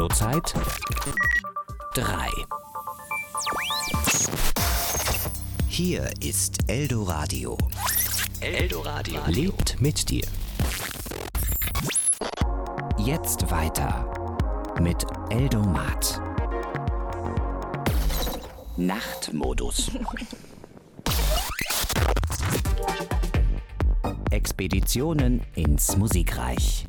Uhrzeit 3. Hier ist Eldoradio. Eldoradio lebt mit dir. Jetzt weiter mit Eldomat. Nachtmodus. Expeditionen ins Musikreich.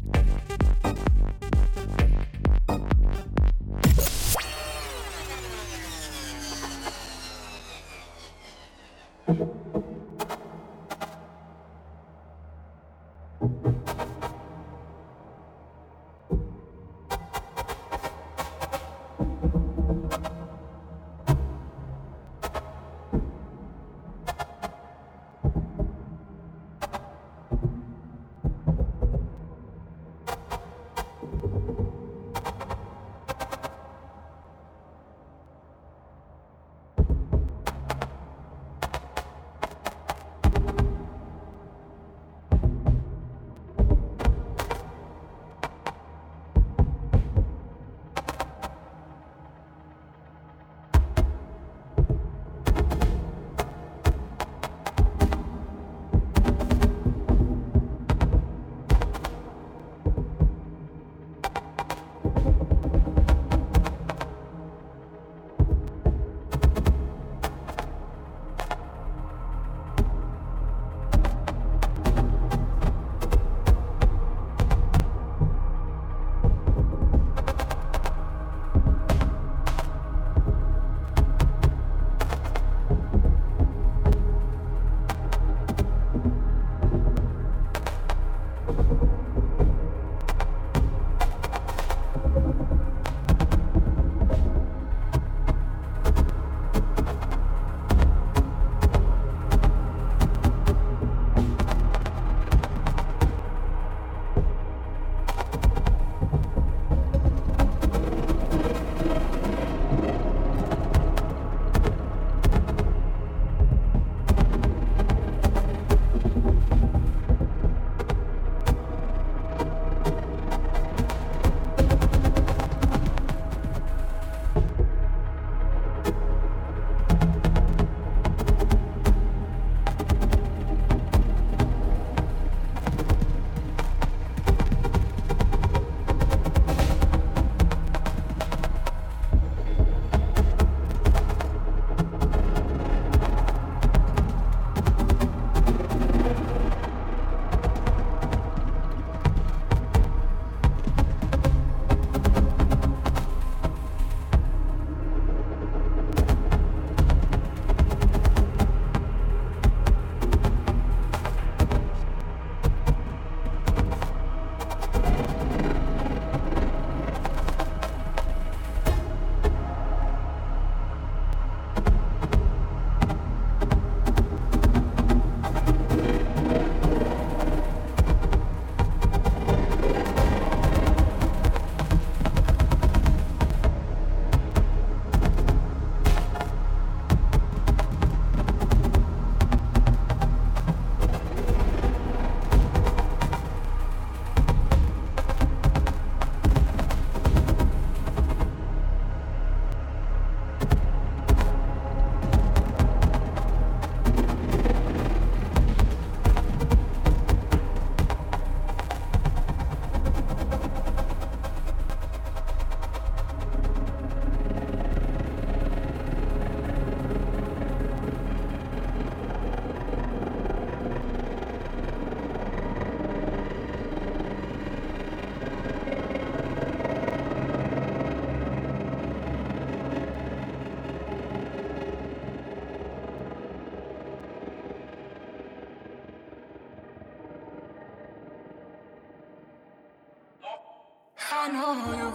I know you.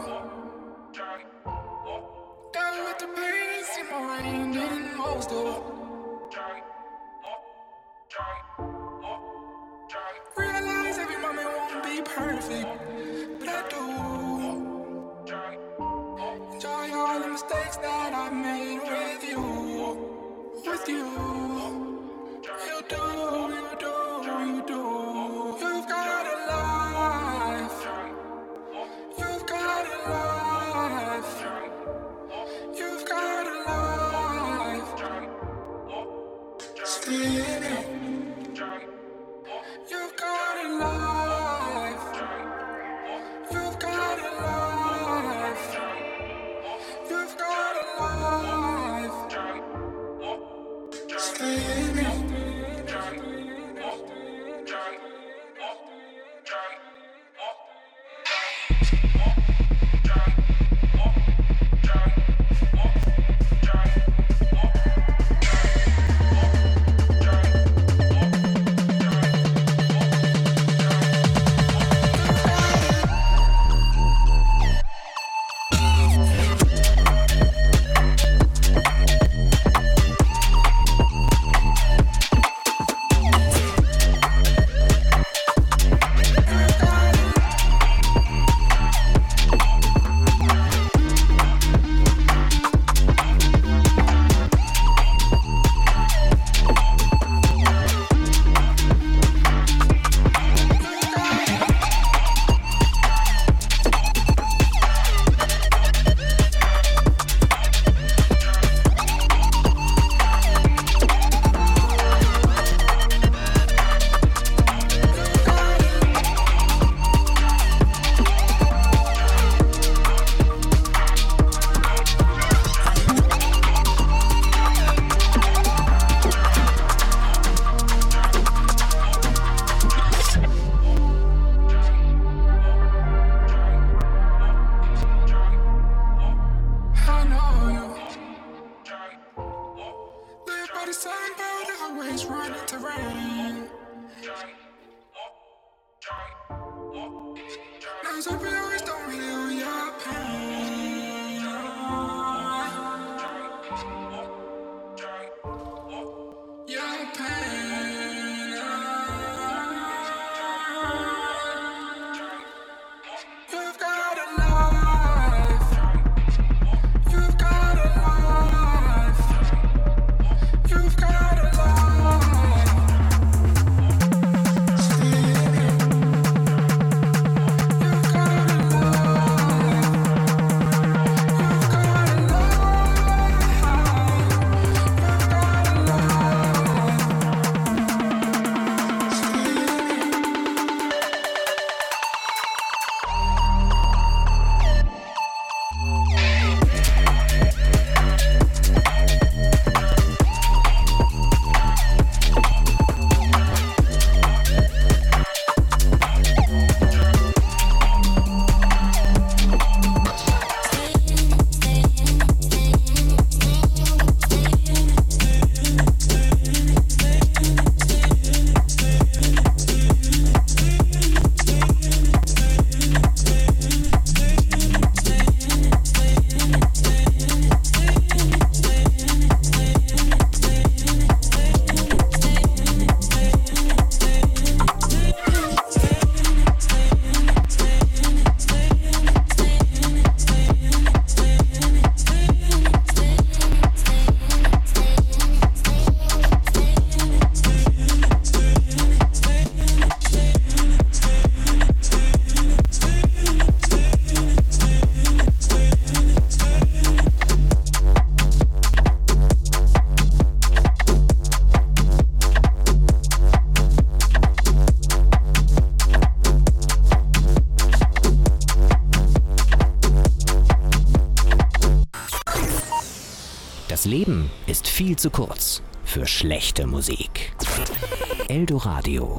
Down with the pains in my rain, didn't most of. Realize every moment won't be perfect, but I do. Enjoy all the mistakes that I made with you. With you. You do, you do, you do. You've got a life. You've got a life. Das Leben ist viel zu kurz für schlechte Musik. Eldoradio.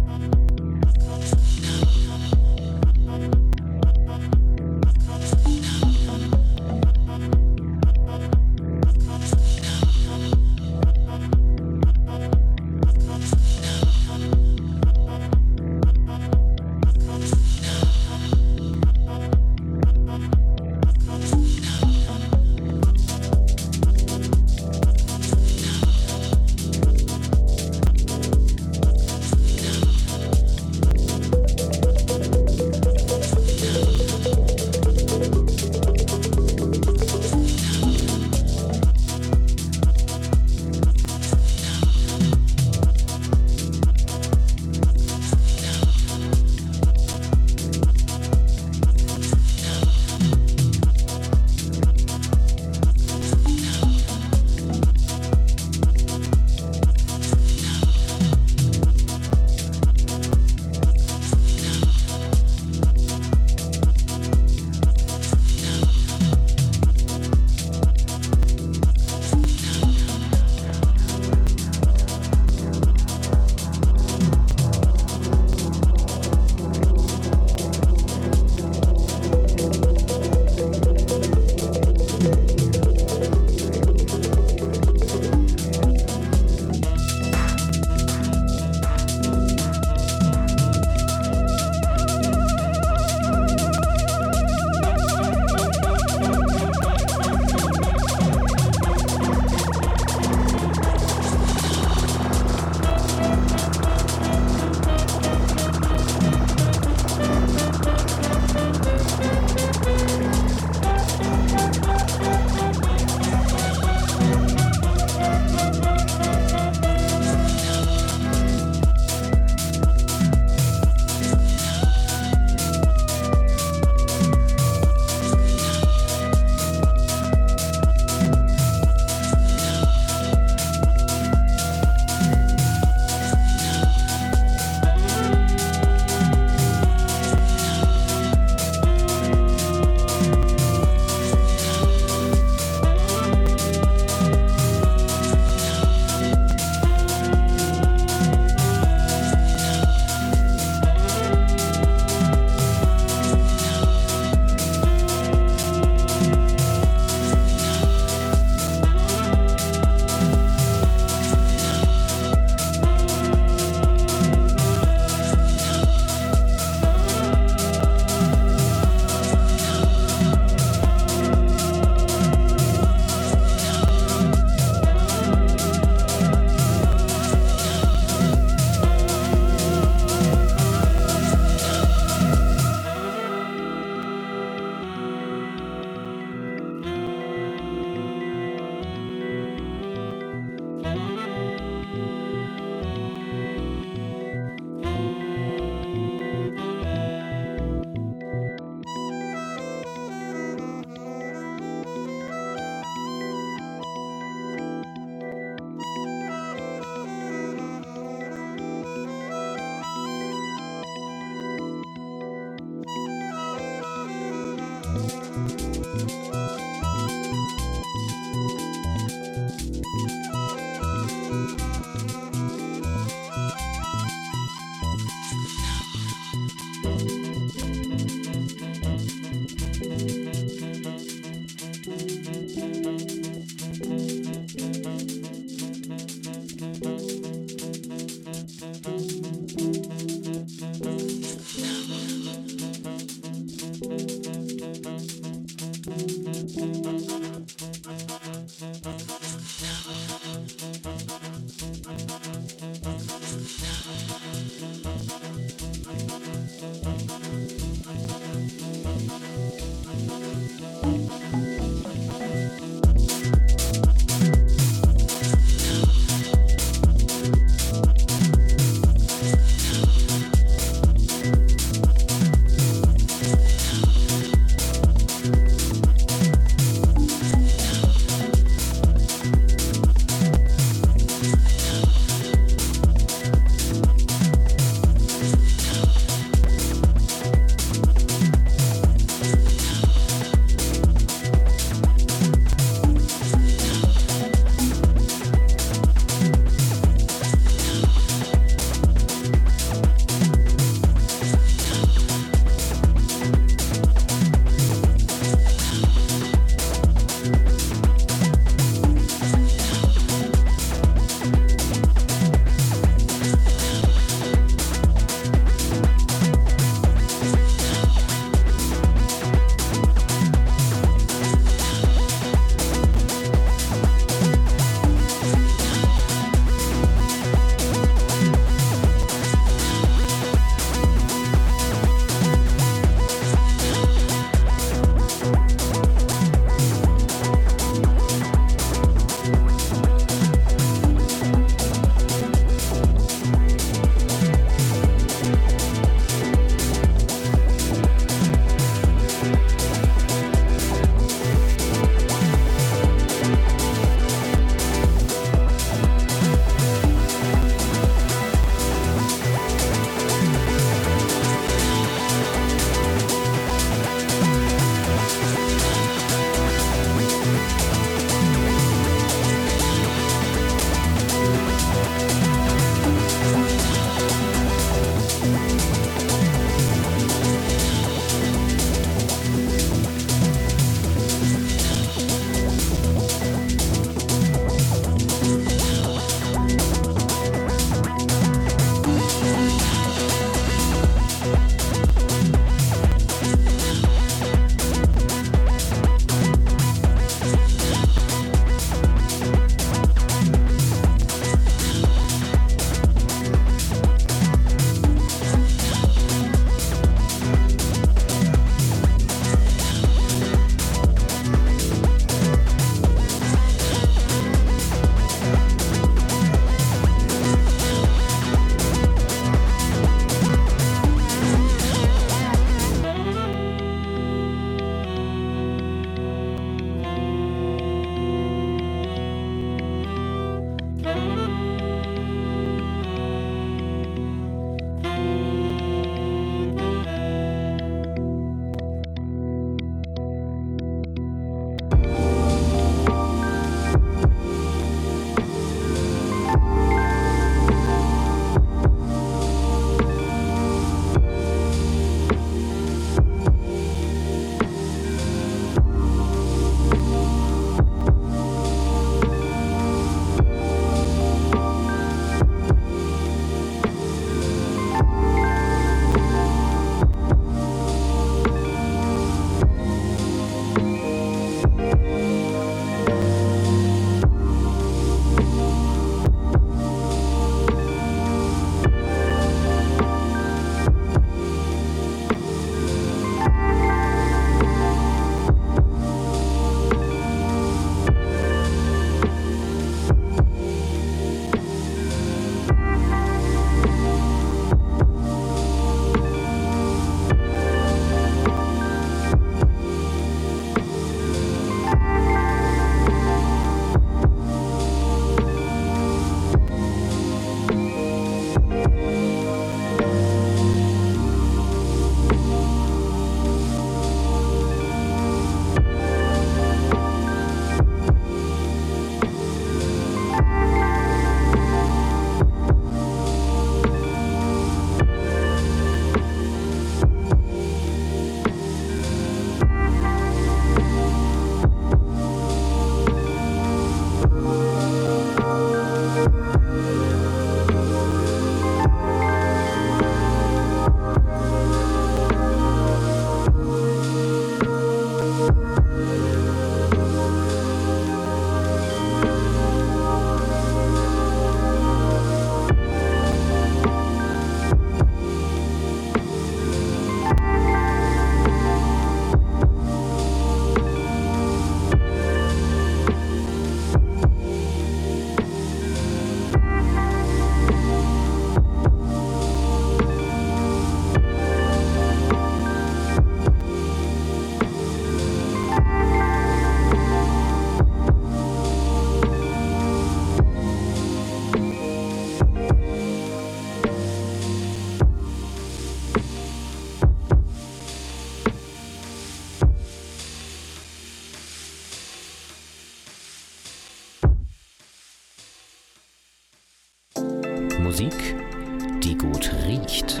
Musik, die gut riecht.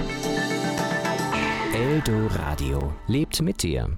Eldoradio lebt mit dir.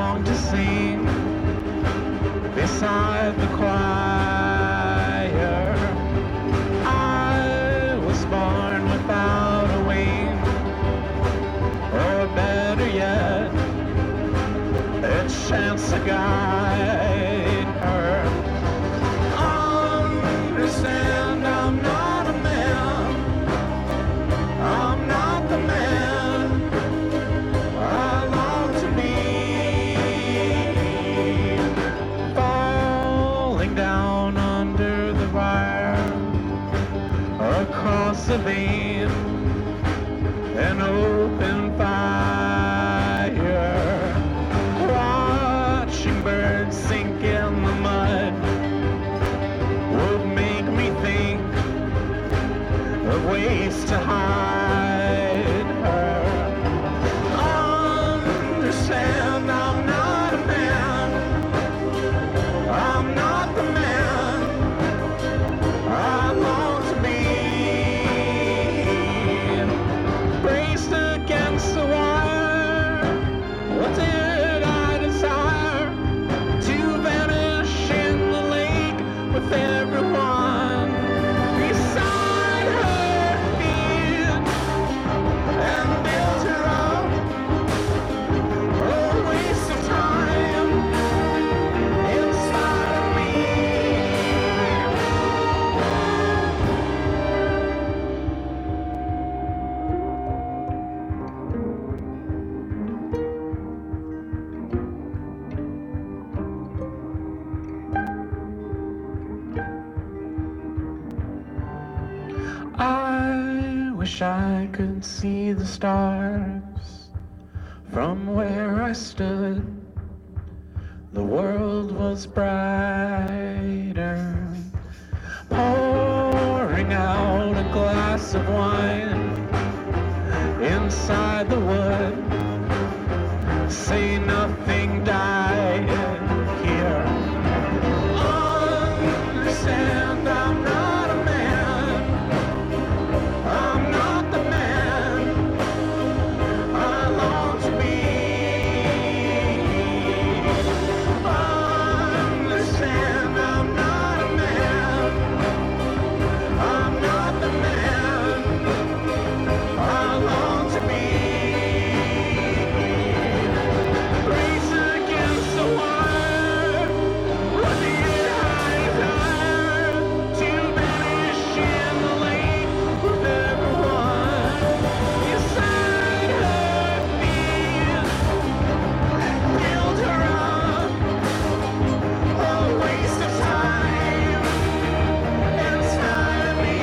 song to sing beside the choir. I was born without a wing, or better yet, a chance to guide her. Understand, I'm not a man. I'm not the man I long to be. Falling down under the wire, across the vein, an open fire. Watching birds sink in the mud would make me think of ways to hide her. Understand, I'm not a man. I'm not the man I long to be. Braced against the wire, what did I desire? To vanish in the lake with everyone beside her feet and build her up. A waste of time inside of me. I wish I could see the stars from where I stood. The world was brighter, pouring out a glass of wine inside the wood. Say nothing died here. Understand, I'm not a man. I'm not the man I long to be. Understand, I'm not a man. I'm not the man I long to be. Race against the wire, running higher and higher, to vanish in the lake with everyone beside her feet. Build her up, a waste of time inside of me.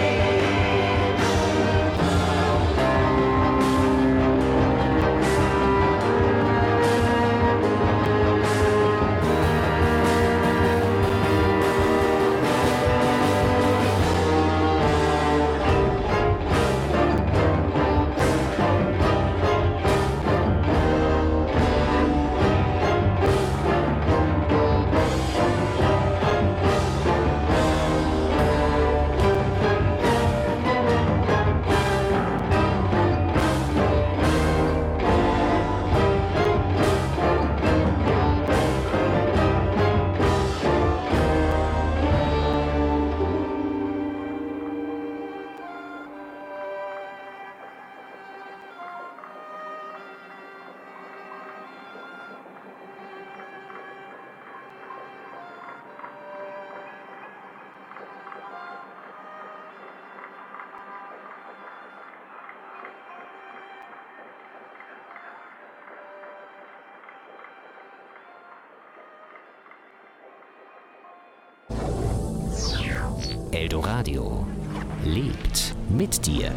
Eldoradio lebt mit dir.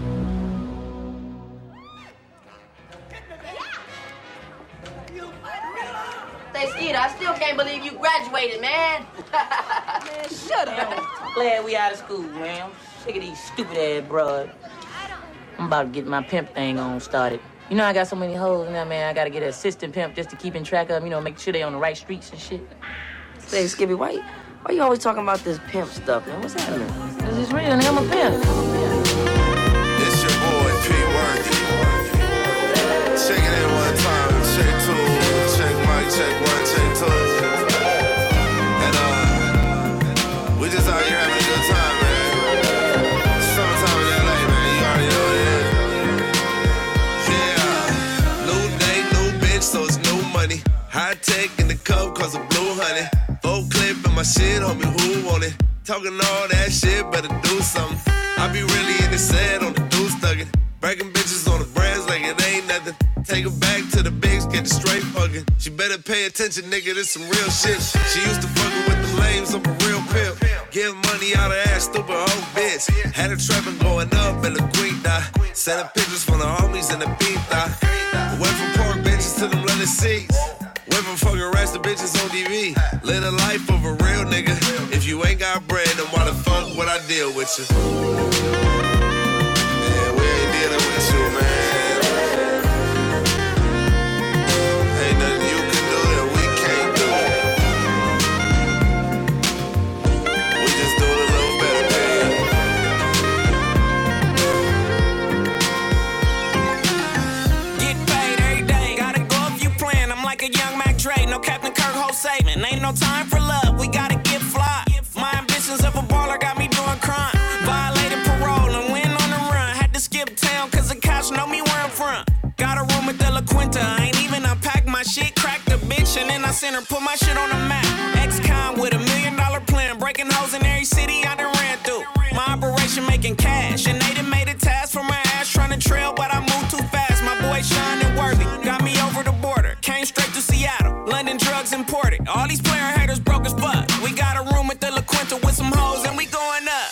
Say, Skeeter, I still can't believe you graduated, man. Man, shut up. Glad we out of school, man. I'm sick of these stupid ass broads. I'm about to get my pimp thing on started. You know I got so many hoes in there, man. I gotta get an assistant pimp just to keep in track of them, you know, make sure they on the right streets and shit. Say, Skippy, why you always talking about this pimp stuff, man? What's happening? Cause it's real, nigga. I'm a pimp. It's your boy, P. Worthy. Check it in one time, check two, check my tech in the cup cause of blue honey. Full clip in my shit, homie, who want it? Talking all that shit, better do something. I be really in the set on the deuce thuggin'. Breaking bitches on the brands like it ain't nothing. Take her back to the bigs, get the straight fucking. She better pay attention, nigga, this some real shit. She used to fuckin' with the lames, I'm a real pimp. Give money out of ass, stupid old bitch. Had her trapping going up in the quinta. Sending pictures from the homies in the pinta. Went from pork bitches to them leather seats. Went from fucking rats to bitches on TV. Live a life of a real nigga. If you ain't got bread, then why the fuck would I deal with you? Yeah, we ain't dealing with you, man. Ain't nothing you can do that we can't do. We just do it a little better, man. Get paid every day. Gotta go if you plan. I'm like a young Mac Dre. No Captain Kirk, whole saving. Ain't no time for love. We gotta get fly. My ambitions of a baller got me doing crime. Violated parole and went on the run. Had to skip town cause the cops know me where I'm from. Got a room at De La Quinta. I ain't even unpacked my shit. Cracked the bitch and then I sent her, put my shit on the map. Ex-con with $1 million plan. Breaking hoes in every city I done ran through. My operation making cash. And they done made a task for my ass. Trying to trail but I moved too fast. My boy Sean and Worthy got me over the border. Came straight to Seattle. London drugs imported. All these player haters broke as fuck. We got a room at De La Quinta with some hoes and we going up.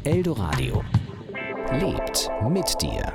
Eldoradio lebt mit dir.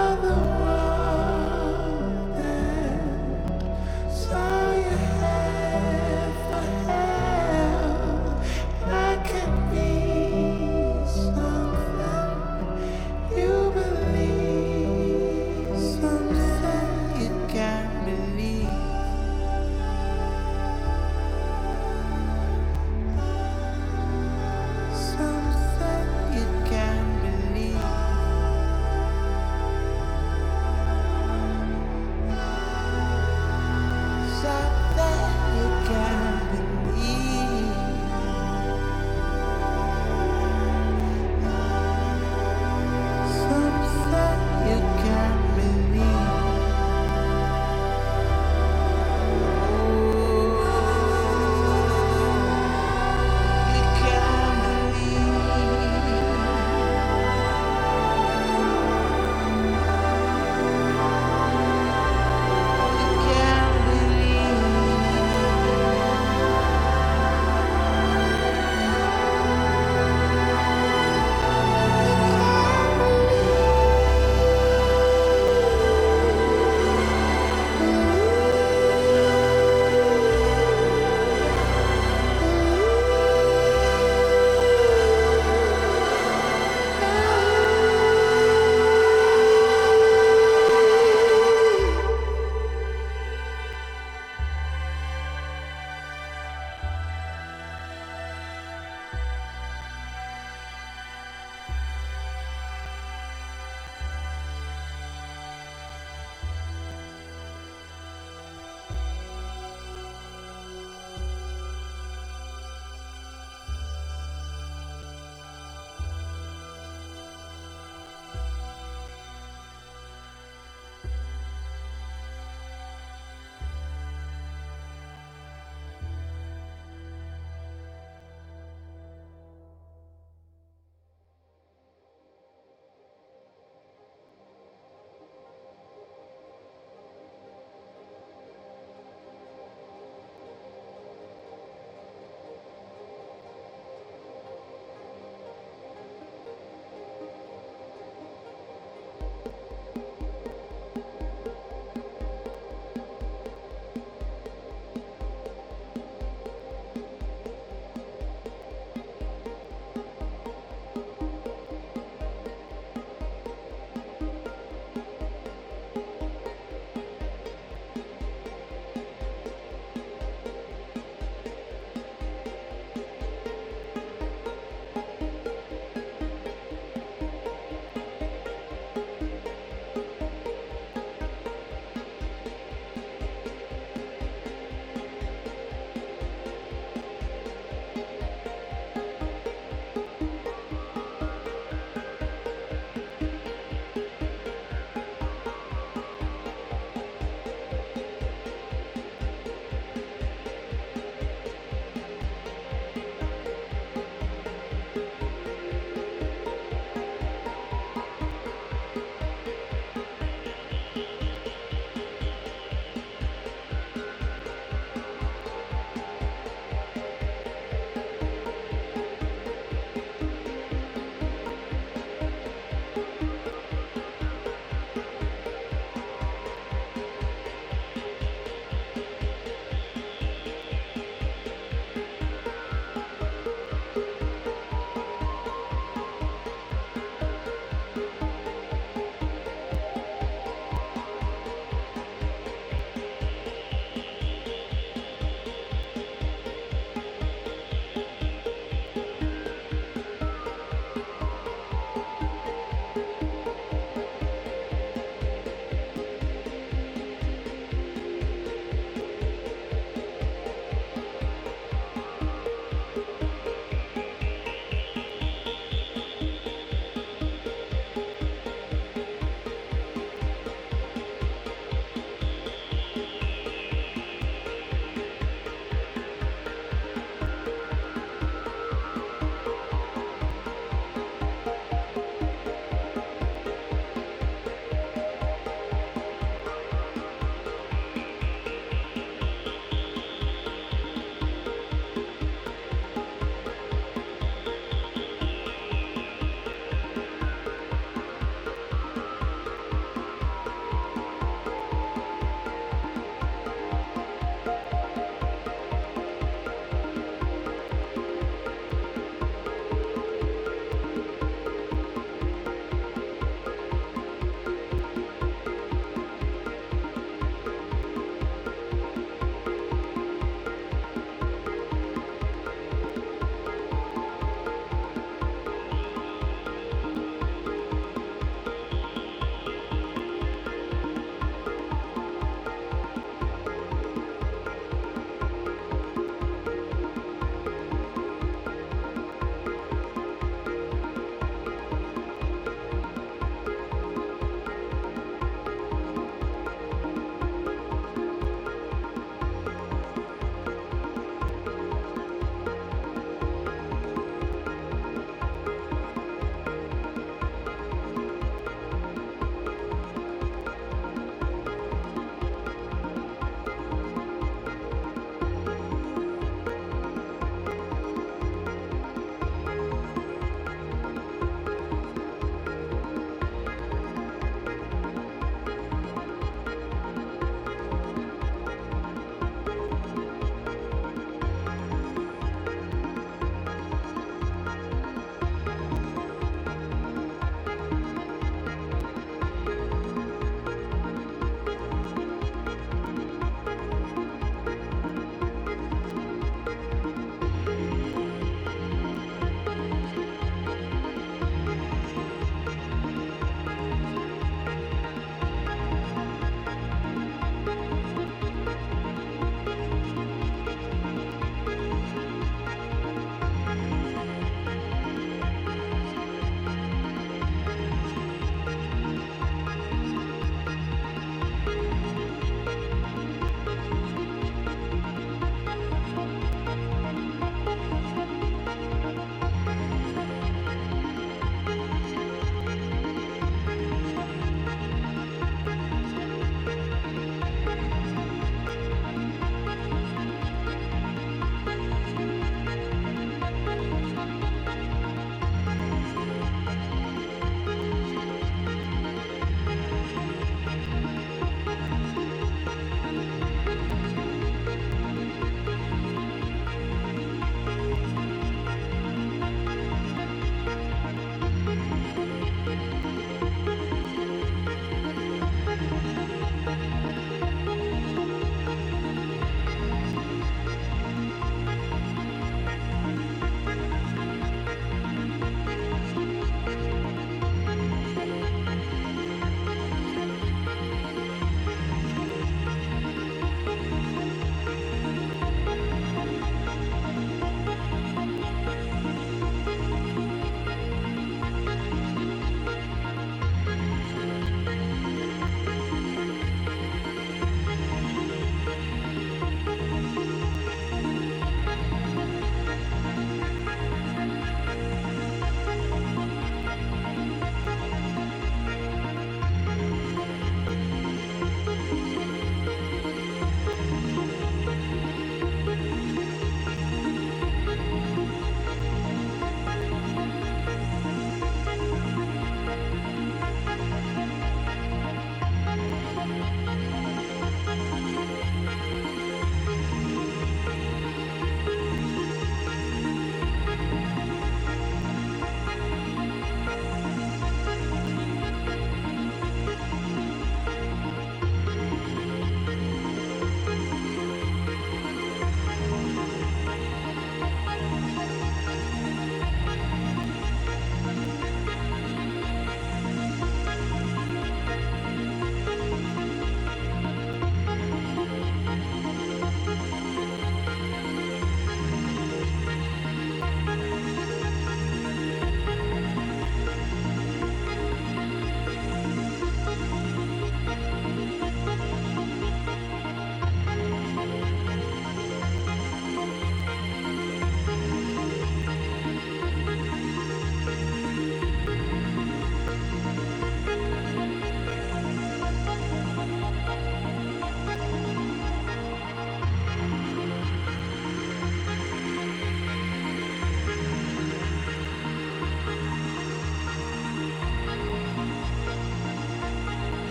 Saw your head.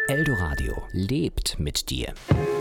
Eldoradio lebt mit dir.